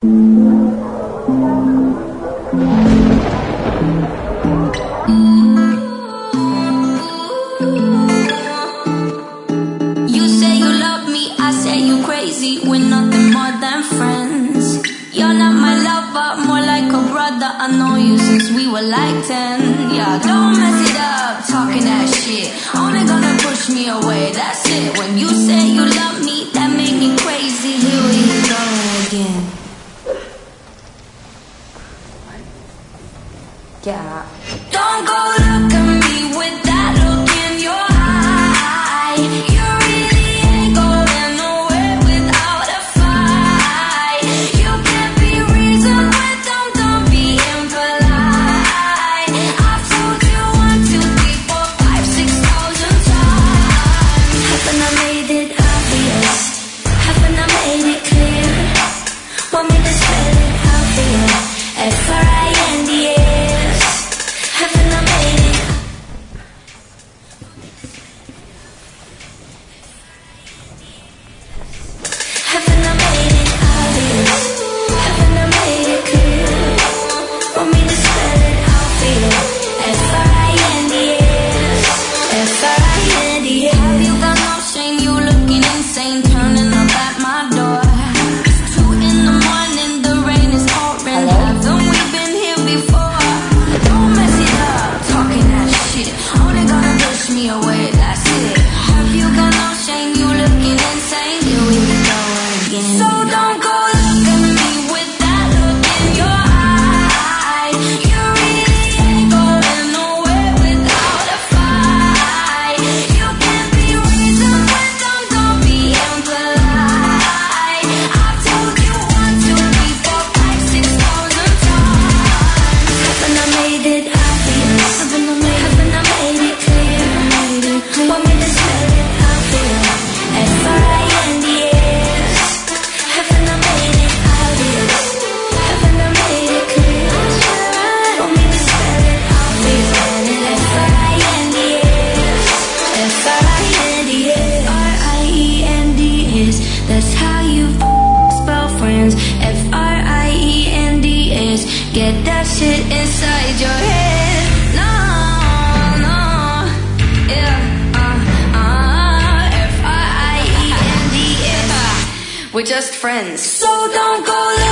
You say you love me, I say you crazy. We're nothing more than friends. You're not my lover, more like a brother. I know you since we were like 10. Yeah, don't mess it up, talking that shit. Only gonna push me away, that's it. When you say you love me, that made me crazy. Here we go again. Yeah. Don't go look at me with that look in your eye. You really ain't going nowhere without a fight. You can't be reasoned with them, don't be impolite. I've told you 1, 2, 3, 4, 5, 6,000 times. Haven't I made it obvious? Haven't I made it clear? Want me to spell it out for you? F-R-I-N-D-S. Haven't I made it? Haven't I made it obvious? Haven't I made it clear? Want me to spell it out for you? F-R-I-N-D-S. F-R-I-N-D-S. Have you got no shame? You looking insane, turning up at my door. It's 2 in the morning, the rain is pouring. Haven't we been here before? Don't mess it up, talking that shit. Only gonna push me away, that's it. Have you got no shame? You looking insane. Here we go again. So don't go look at me with that look in your eye. You really ain't going nowhere without a fight. You can't be reasoned with them, don't be impolite. I've told you 1, 2, 3, 4, 5, 6,000 times. Haven't I made it obvious? Haven't I made it clear? Want me to spell it out for you? F-R-I-N-D-S. Haven't I made it obvious? Haven't I made it clear? Want me to spell it out for you? F-R-I-N-D-S. F-R-I-N-D-S. R-I-E-N-D-S. That's how you spell friends. F-R-I-E-N-D-S. Get that shit inside your head. No, no, yeah, F-R-I-E-N-D-S. We're just friends. So don't go